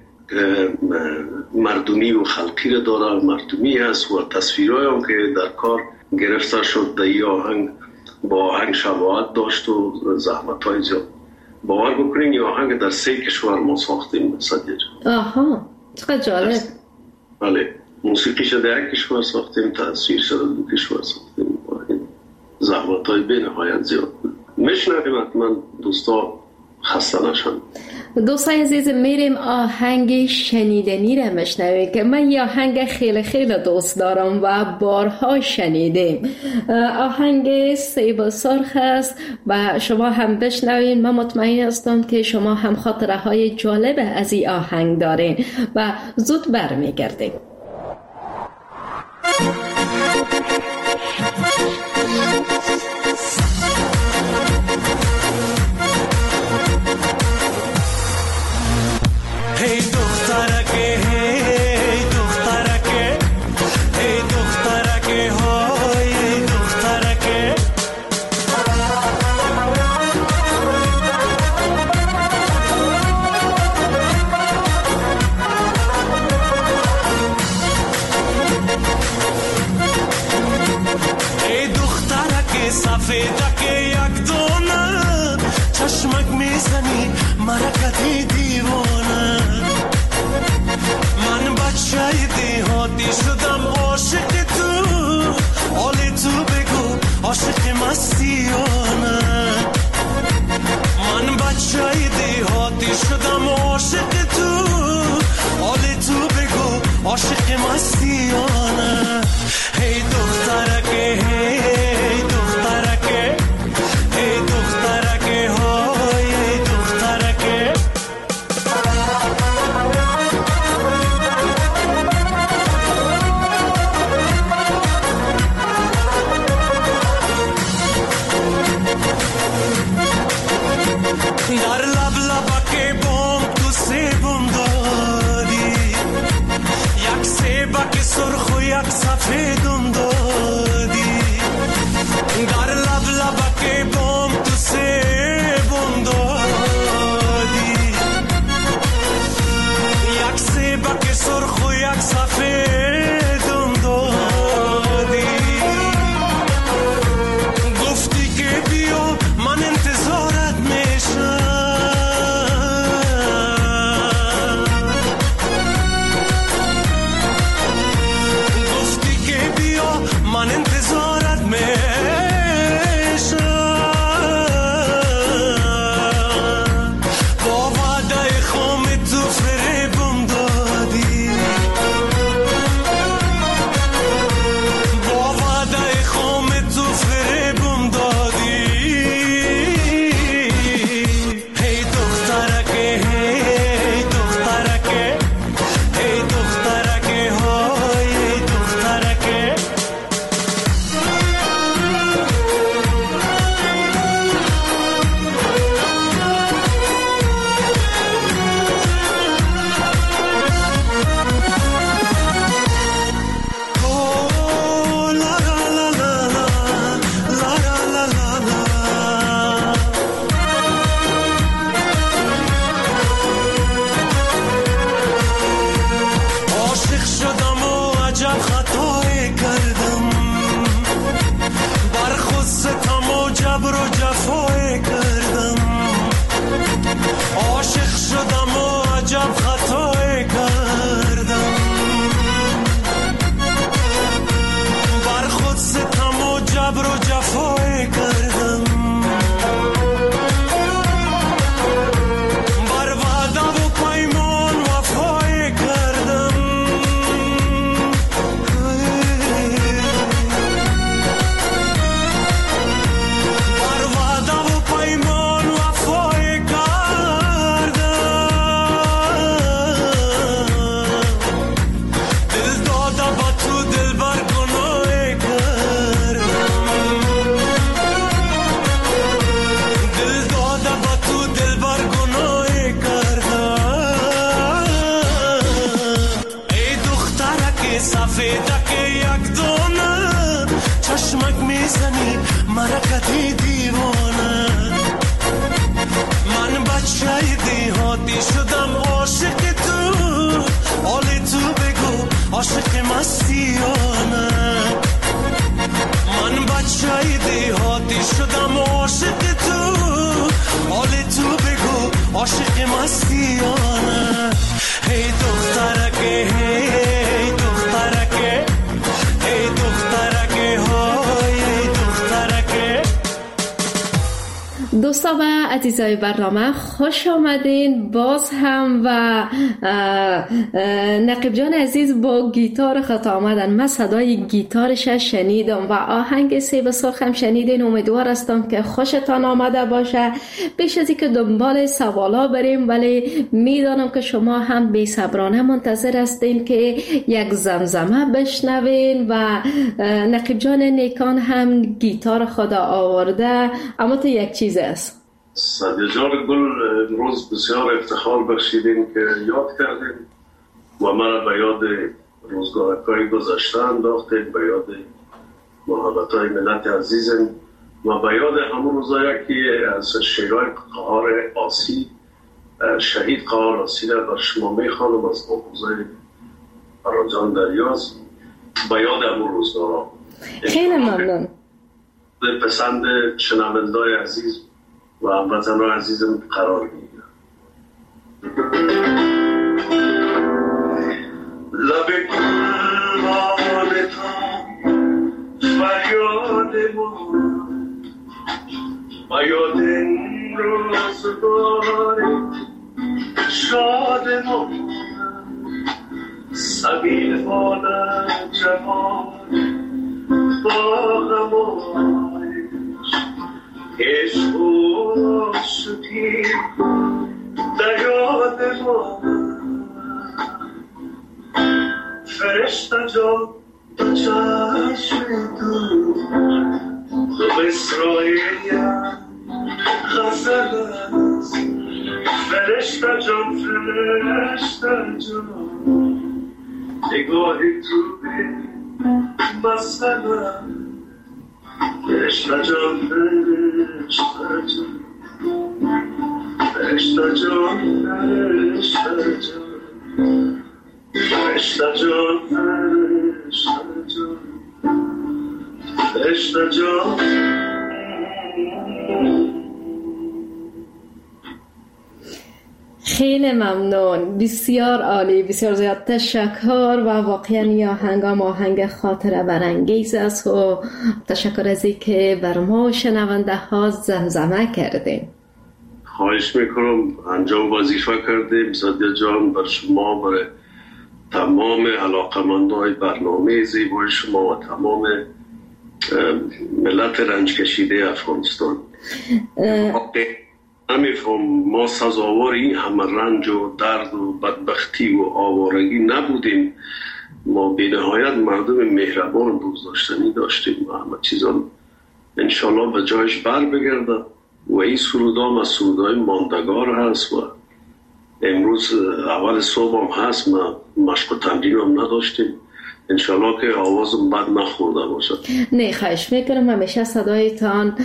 مردمی و خلقی را داره، مردمی هست و تصویرهایی هم که در کار گرفته شد در این آهنگ با آهنگ شباهت داشت و زحمت‌های زیاد. باور بکنین این آهنگ در سه کشور ما ساختیم. صدیق آها چقدر جالب. بله، موسیقیش در یک کشور ساختیم، تصویرش در دو کشور ساختیم. زحمت‌های به نهایت زیاد بود. میشنویم حتما دوستا خسته نشن. دوستای عزیز میریم آهنگ شنیدنی را میشنویم که من یه آهنگ خیلی خیلی دوست دارم و بارها شنیدیم. آهنگ سیب سرخ است و شما هم بشنوین. من مطمئن هستم که شما هم خاطره های جالب از این آهنگ دارین و زود برمیگردیم. Hey دخترکه hey دخترکه hey دخترکه های hey دخترکه میزنی مرکتی دیوانه. من بچه دیهاتی شدم عاشق تو، حال تو بگو عاشق مستیانه. من بچه دیهاتی شدم عاشق تو، حال تو بگو عاشق مستیانه. هی دخترکه هی دخترکه هی دخترکه های هی دخترکه. در لب لبکه بام تو سیبم دادی، یک سیبک سرخ و یک سفیدم دادی. در لب لبکه بام تو سیبم دادی، یک سیبک سرخ و یک سفیدم دادی. گفتی که بیا من انتظارت میشم، گفتی که بیا من انتظارت میشم. با وعده خام تو فریبم دادی، با وعده خام تو فریبم دادی. هی دخترکه هی دخترکه هی دخترکه های هی دخترکه. Oh, la la la la la, la la la la la. عاشق شدم و عجب خطایی کردم، بر خود ستم و جبر و جفایی کردم. عاشق شدم و عجب خطایی کردم، بر خود ستم و جبر و جفایی کردم. بر وعده و پیمان وفایی کردم. بر وعده و پیمان وفایی کردم. دل داده با تو دل بر گناهی کردم. دل داده با تو دل بر گناهی کردم. ای دخترک سفیدک یک دانه، چشمک میزنی مرکتی دیوانه. من بچه دیهاتی شدم عاشق تو، حال تو بگو عاشق مستیانه. من بچه دیهاتی شدم عاشق تو، حال تو بگو عاشق مستیانه. هی دخترکه هی دخترکه هی دخترکه های هی دخترکه. دوستا و عزیزای برنامه خوش آمدین باز هم و نقیب جان عزیز با گیتار خط آمدن. من صدای گیتارش شنیدم و آهنگ سیب سرخ هم شنیدین. امیدوار هستم که خوشتان آمده باشه. بیش از اینکه دنبال سوالا بریم، ولی میدانم که شما هم بی صبرانه منتظر هستین که یک زمزمه بشنوین و نقیب جان نیکان هم گیتار خدا آورده. اما تو یک چیز است سعدیه جان گل، امروز بسیار افتخار بخشیدین که یاد کردین و مرا به یاد روزگارهای گذشته انداختین، به یاد محبت‌های ملت عزیزم و به یاد همون روزایی که از شیرهای قهار آسی شهید قهار آسی را بر شما میخوانم از محفوظه فراجان دریاز. به یاد همون روزگارها خیلی ممنون. پسند شنونده‌های عزیز و هموطنان عزیزم قرار میگیرم. لب گلان تا فریاد ما و یاد این روزگار شاد ما سبیل مادر جوان با غمایش عشق و شکی در یاد ما فرشته جان با چشم دور دو اسرائیل غزل است فرشته جان فرشته جان نگاه تو به مسئله فرشته جان فرشته جان فرشته جان فرشته جان فرشته جان فرشته جان فرشته جان. خیلی ممنون، بسیار عالی، بسیار زیاد تشکر و واقعا این آهنگ آهنگ خاطره برانگیز است و تشکر از این که بر ما شنونده ها زمزمه کردیم. خواهش میکنم، انجام وظیفه کردیم سادیا جان، بر شما، برای تمام علاقمندای برنامه زیبای شما و تمام ملت رنج کشیده افغانستان. نمیفهم ما سزاوار این همه رنج و درد و بدبختی و آوارگی نبودیم. ما به نهایت مردم مهربان دوستداشتنی داشتیم و همه چیزان انشالله به جایش بر بگرده و این سرودام از سرودای ماندگار هست و امروز اول صبح هم هست. ما مشق و تمرین هم نداشتیم، انشالله که آوازم بد نخورده باشد. نه خواهش میکنم، همیشه صدایتان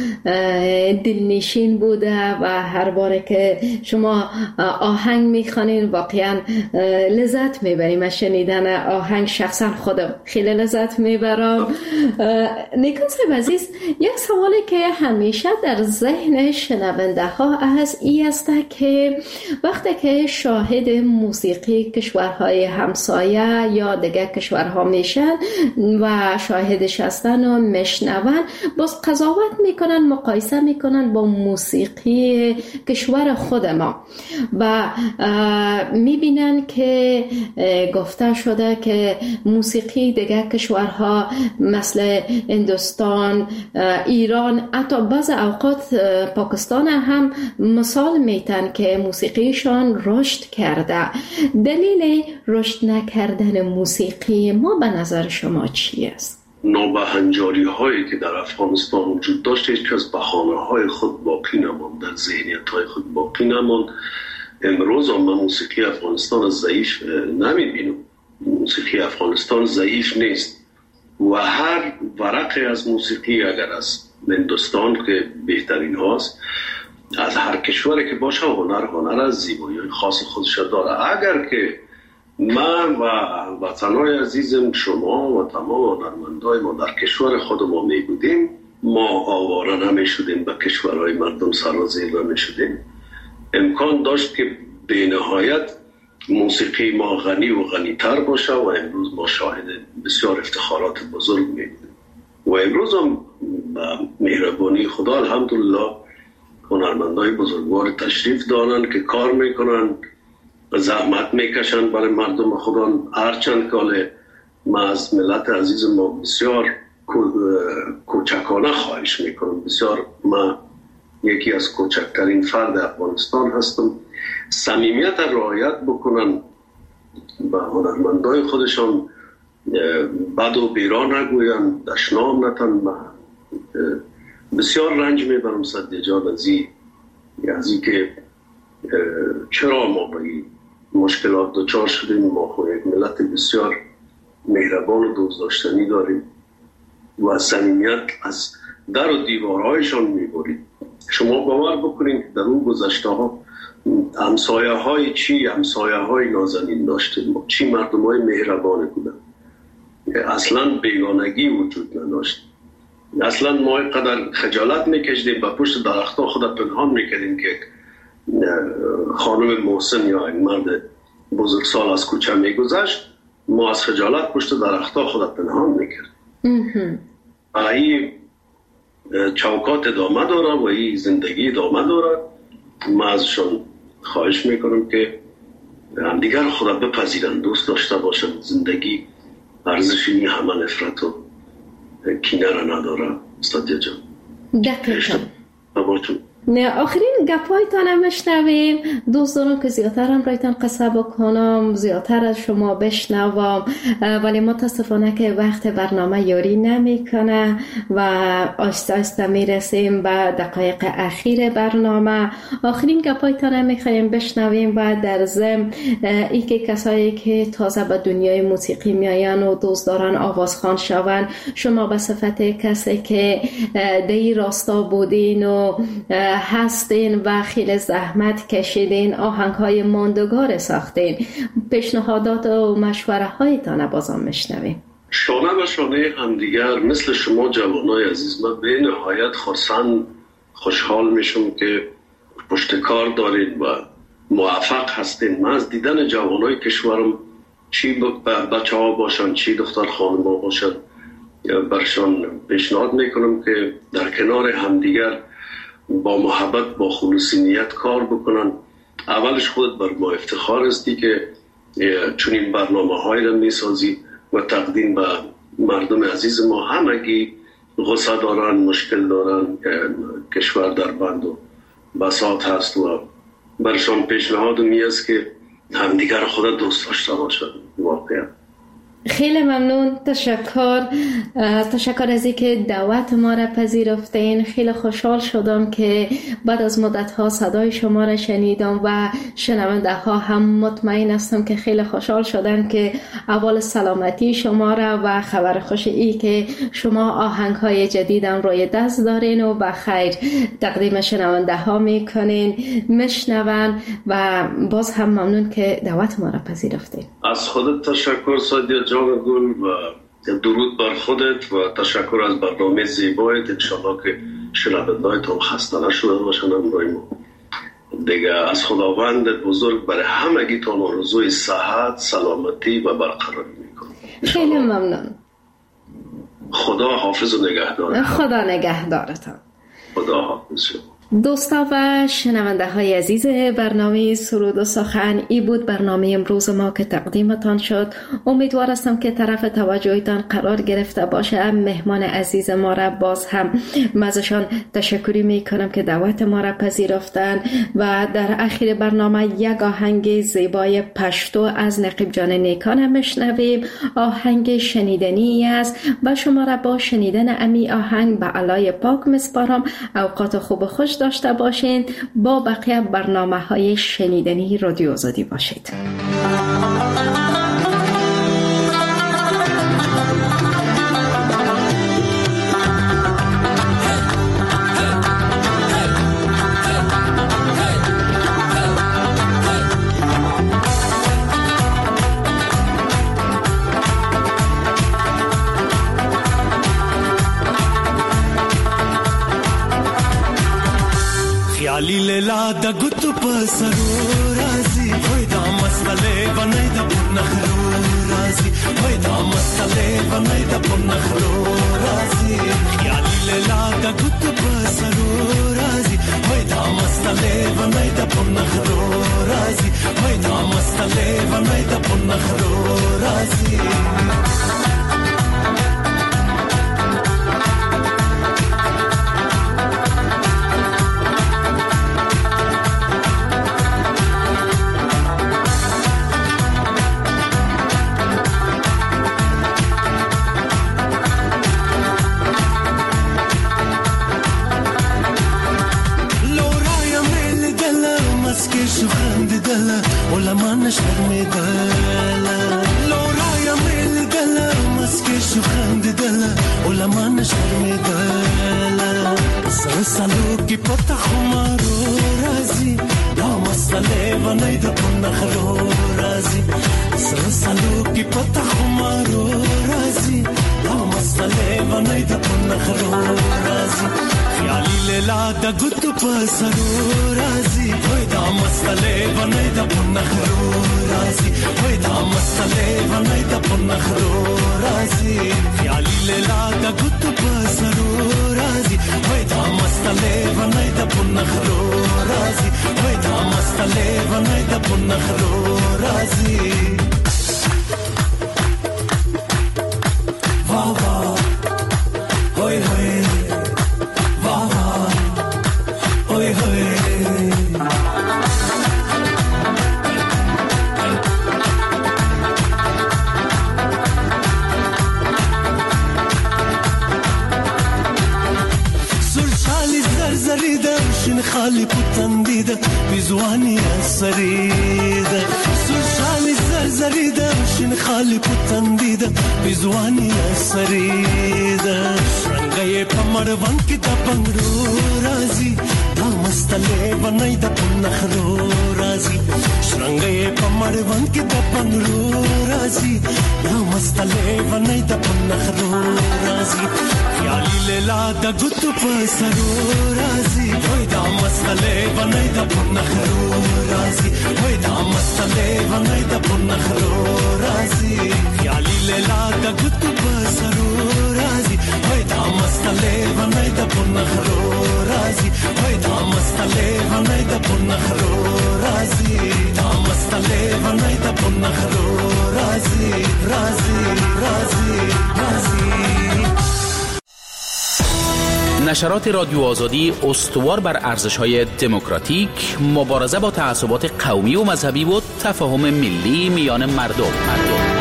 دلنشین بوده و هر باره که شما آهنگ میخوانین واقعا لذت میبریم از شنیدن آهنگ. شخصا خودم خیلی لذت میبرم. نیکان صاحب عزیز، یک سوالی که همیشه در ذهن شنونده ها از این است که وقتی که شاهد موسیقی کشورهای همسایه یا دیگر کشورها میشن و شاهدش هستن و میشنون، باز قضاوت میکنن، مقایسه میکنن با موسیقی کشور خود ما و میبینن که گفته شده که موسیقی دیگر کشورها مثل هندوستان، ایران، حتی بعض اوقات پاکستان هم مثال میتن که موسیقیشان رشد کرده. دلیل رشد نکردن موسیقی ما به نظر شما چی است؟ نابهنجاری هایی که در افغانستان وجود داشت هیچ از بهانه های خود باقی نماند، در ذهنیت های خود باقی نماند. امروز هم من موسیقی افغانستان ضعیف نمیبینم. موسیقی افغانستان ضعیف نیست و هر ورقی از موسیقی اگر از هندوستان که بهترین هاست، از هر کشوری که باشه هنر هنر از زیبایی خاص خودش داره. اگر که من و وطنای عزیزم، شما و تمام هنرمندای ما در کشور خود ما می بودیم، ما آواره نمی شدیم، به کشورهای مردم سرازیر نمی شدیم. امکان داشت که به نهایت موسیقی ما غنی و غنی تر باشه و امروز ما شاهد بسیار افتخارات بزرگ می بودیم و امروز هم مهربانی خدا الحمدلله هنرمندای بزرگوار تشریف دارن که کار میکنن، زحمت میکشن برای مردم خودان. هرچند که ما از ملت عزیز ما بسیار کوچکانه خواهش میکنم، بسیار ما یکی از کوچکترین فرد افغانستان هستم، صمیمیت رعایت بکنن، با هنرمندای خودشان بد و بیرا نگوین، دشنام نتن. بسیار رنج میبرم صدیه جان از این که چرا ما با این مشکلات دچار شدیم. ما خود یک ملت بسیار مهربان و دوست داشتنی داریم و صمیمیت از در و دیوارهایشان میبرید. شما باور بکنید که در اون گذشته ها همسایه های چی همسایه های نازنین داشتیم، چی مردم های مهربان بودن، اصلا بیگانگی وجود نداشت. اصلا ما قدر خجالت میکشیدیم با پشت درختها خود پنهان میکردیم که خانم محسن یا این مرد بزرگسال از کوچه میگذشت، ما از خجالت پشت درختها خود پنهان میکردیم. این چوکات ادامه داره و این زندگی ادامه داره. ما ازشون خواهش میکنم که هم دیگر خود بپذیرن، دوست داشته باشن. زندگی ارزشی همه نفرت و کینه را نداره. استاد جان دقیقا نه آخرین گپایتان هم بشنویم. دوست دارم که زیادتر هم رایتان قصه بکنم، زیادتر از شما بشنوم، ولی متاسفانه که وقت برنامه یاری نمی کنه و آسته آسته می رسیم به دقایق اخیر برنامه. آخرین گپایتان هم میخوایم بشنویم و در ضمن ای که کسایی که تازه به دنیای موسیقی میاین و دوست دارن آوازخوان شون، شما به صفت کسی که دی راستا بودین و هستین و خیلی زحمت کشیدین، آهنگ های ماندگار ساختین، پیشنهادات و مشوره هایتان بازم میشنویم. شانه به شانه همدیگر مثل شما جوانای عزیز، من به نهایت خرسند خوشحال میشم که پشت کار دارین و موفق هستین. من از دیدن جوانای کشورم، چی بچه ها باشن چی دختر خانم ها باشن، برشان پیشنهاد میکنم که در کنار همدیگر با محبت با خلوص نیت کار بکنن. اولش خودت بر ما افتخار استی که چون این برنامه های را میسازی و تقدیم به مردم عزیز ما. همگی غصه دارن، مشکل دارن، کشور در بند و بساط هست و برشان پیشنهاد می است که همدیگر خود دوست داشته باشن. واقعا خیلی ممنون. تشکر تشکر از اینکه دعوت ما را پذیرفتین. خیلی خوشحال شدم که بعد از مدت ها صدای شما را شنیدم و شنونده ها هم مطمئن هستم که خیلی خوشحال شدن که اول سلامتی شما را و خبر خوش ای که شما آهنگ های جدیدم روی دست دارین و بخیر تقدیم شنونده ها میکنین، میشنون و باز هم ممنون که دعوت ما را پذیرفتین. از خودت تشکر سادیا جان گل و درود بر خودت و تشکر از برنامه زیبایت. انشالله که شنونده‌هایت هم خسته نشده باشن. امروی ما دیگه از خداوند بزرگ برای همگیتان آرزوی صحت، سلامتی و برقراری میکنم. خیلی ممنون. خدا حافظ و نگهدار. خدا نگهدارتان. خدا حافظ شما. دوستا و شنونده های عزیز برنامه سرود و سخن، ای بود برنامه امروز ما که تقدیمتان شد. امیدوار هستم که طرف توجهتان قرار گرفته باشه. مهمان عزیز ما را باز هم ازشان تشکری میکنم که دعوت ما را پذیرفتن و در اخیر برنامه یک آهنگ زیبای پشتو از نقیب جان نیکان هم میشنویم. آهنگ شنیدنی است و شما را با شنیدن امی آهنگ به علای پاک میسپارم. اوقات خوب خوش داشته باشین. با بقیه برنامه های شنیدنی رادیو آزادی باشید. خیالی لیلا دا گتو پسرو رازی وای دا مسئله و نیدا پر نخرو رازی وای دا مسئله و نیدا پر نخرو رازی خیالی لیلا دا گتو پسرو رازی وای دا مسئله و نیدا پر نخرو رازی وای دا مسئله و نیدا پر نخرو رازی مسئله و نیده پن نخرو رازی خیالی لیلا دا گتو پسرو رازی وی دا مسئله و نیده پن نخرو رازی وی دا مسئله و نیده پن نخرو رازی خیالی لیلا دا گتو پسرو رازی وی دا مسئله و نیده پن نخرو رازی وی دا مسئله و نیده پن نخرو رازی Vava, hoy hoy, Vava, hoy hoy. Surshali zarzarida, shin khali putandida, bizwani asarida. Surshali zarzarida, shin khali putandida. بیزوانی سریده شرنگای پمروان کی دا پنگرو رازی دا مستله ونای دا پنخرو رازی شرنگای پمروان کی دا پنگرو رازی دا مستله ونای دا پنخرو رازی خیالی لیلا دا گتو پسرو رازی وی دا مستله ونای دا پنخرو رازی وی دا مستله ونای دا پنخرو رازی خیالی لیلا da guttu pasaru razi hoy da mastale vanay da punakhro razi hoy da mastale vanay da punakhro razi da mastale vanay da punakhro razi razi razi razi نشرات رادیو آزادی استوار بر ارزش‌های دموکراتیک، مبارزه با تعصبات قومی و مذهبی و تفاهم ملی میان مردم. مردم.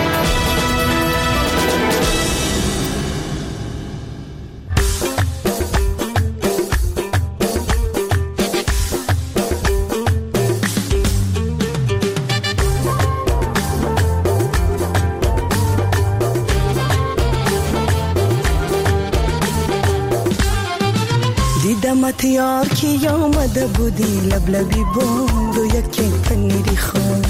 دیدمت یار کی آمده بودی لبلبی بند و یکی پنیری خون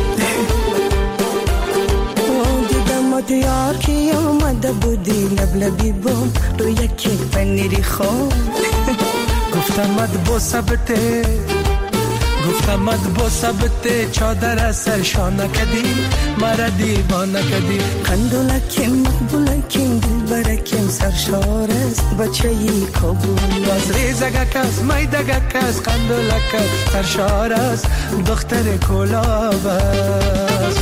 دیدمت یار کی آمده بودی لبلبی بند و یکی پنیری خون گفتمت با ثبته گفتمت با ثبته چادر سرشانه کدی مرا دیوانه کدی قندولکیم مقبولکیم دلبرکیم سرشار است بچه ای کابول از ریزگک است میدگک است قندولک است سرشار است دختر کلاب است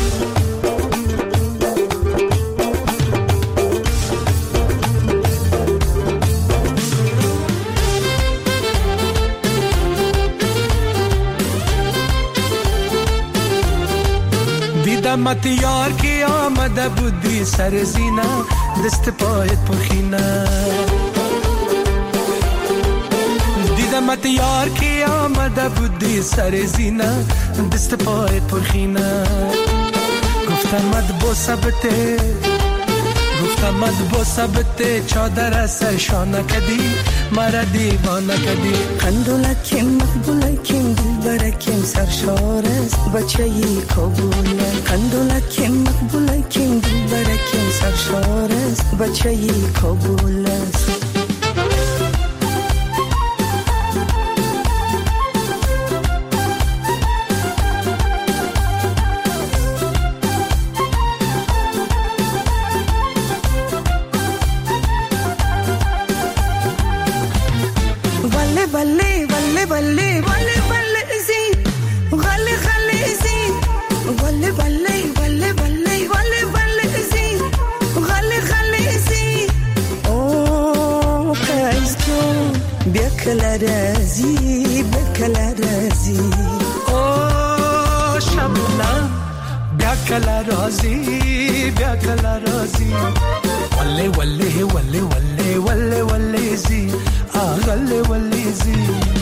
دیدمت یار کی آمده بودی سر زینه دست پایت پرخینه دیدمت یار کی آمده بودی سر زینه دست پایت پرخینه گفتمت با ثبته گفتمت با ثبته چادر سرشانه کدی مرا دیوانه کدی قندولکیم مقبولکیم دلبرکیم سرشار است بچه ای کابول قندولکیم مقبولکیم دلبرکیم سرشار است بچه ای کابول است بله بله بله بله بله زی غله غله زی بله بله بله بله بله بله زی غله غله زی او کاش تو بکلا رازی بکلا رازی او شبنم بکلا رازی بکلا رازی وله وله وله وله وله وله زی آغله وله زی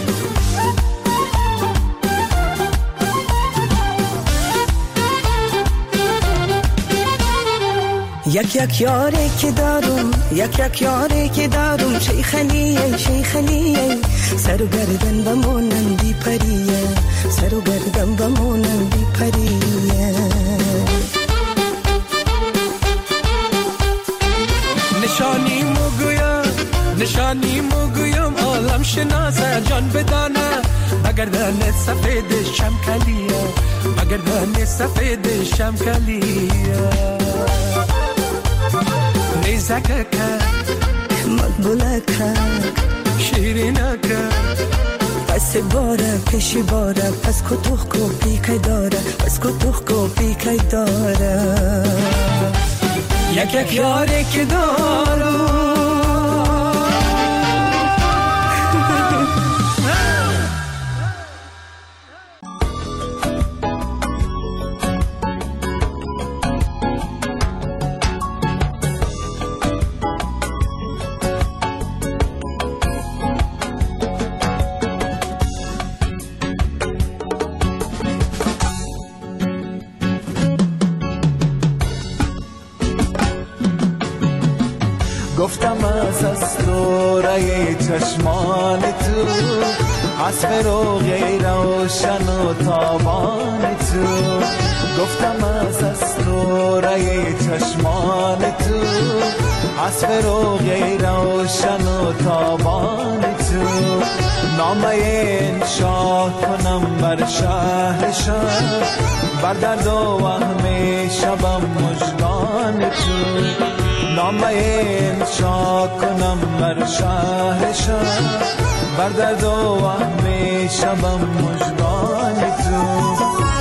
یک یک یاری که دارم یک یک یاری که دارم شیخلیه شیخلیه سر و گردن بمونم بی پریه سر و گردن بمونم بی پریه نشانی مگویم نشانی مگویم عالم شناسه جان بدانه اگر دن سفید شمکلیه اگر دن سفید شمکلیه نیزک مقبولک شیرینک پس باره پیشی باره پس کتوخ کو پیکی داره پس کتوخ کو پیکی داره یک یک یاری که دارو گفتم از اسراره چشمان تو از فروغ روشن و تابان تو گفتم از اسراره چشمان تو از فروغ روشن و تابان تو نامه انشا کنم بر شهر شهر بر درد و وهم شبم مژگان تو نامه انشا کنم بر شهر شهر بر درد و وهم شبم مژگان تو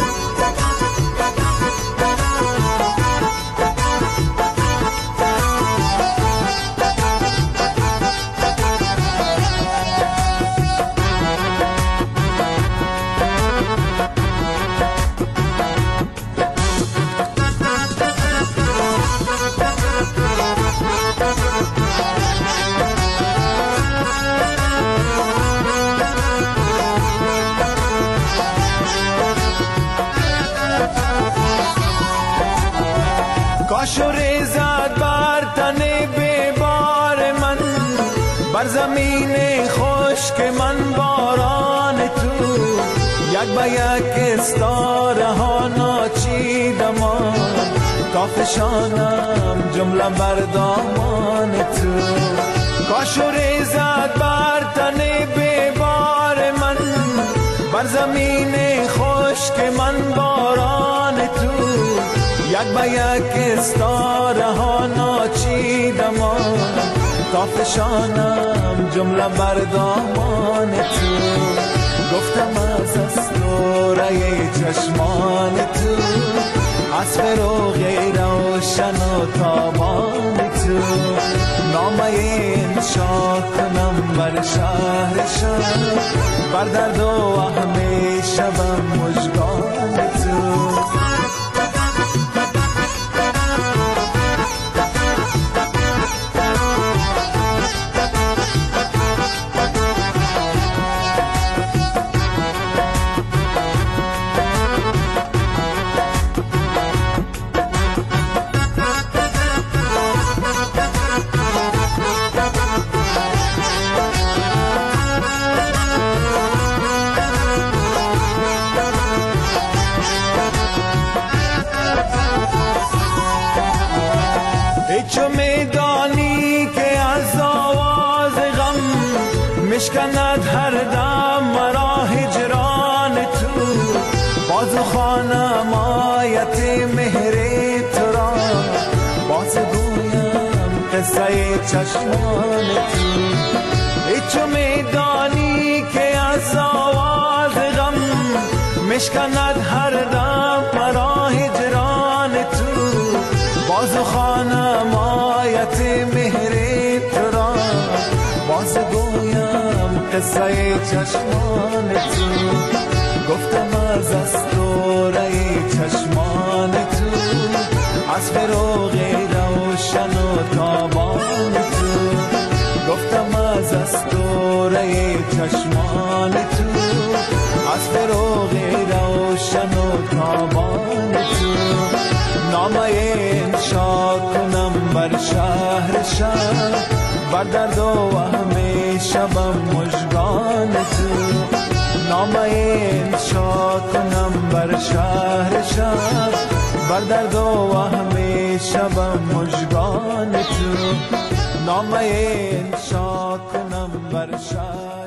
کاش و ریزد بر تن بیبار من بر زمین خشک من باران تو یک به یک استاره ها ناچیدمان تا فشانم جمله بر دامان تو کاش و ریزد بر تن بیبار من بر زمین خشک من باران تو یک به یک استاره ها ناچیدمان تا فشانم جمله بر دامان تو گفتم از اسراره چشمان تو از فروغ روشن و تابان تو نامه انشا کنم بر شهر شهر بر درد و وهم شبم مژگان تو چو میدانی که از آواز غم مشکند هر دم مرا هجران تو باز خوانم آیت مهر تو را باز گویم قصه چشمان تو چو میدانی که از آواز غم مشکند هر دم مرا هجران تو باز خوانم آیت مهر تو را باز گویم قصه چشمان تو گفتم از اسراره چشمان تو از فروغ روشن و تابان تو گفتم از اسراره چشمان تو از فروغ روشن و تابان تو نامه انشا کنم بر شهر شهر بر درد و وهم شبم مژگان تو نامه انشا کنم بر شهر شهر بر درد و وهم شبم مژگان تو نامه انشا کنم بر شهر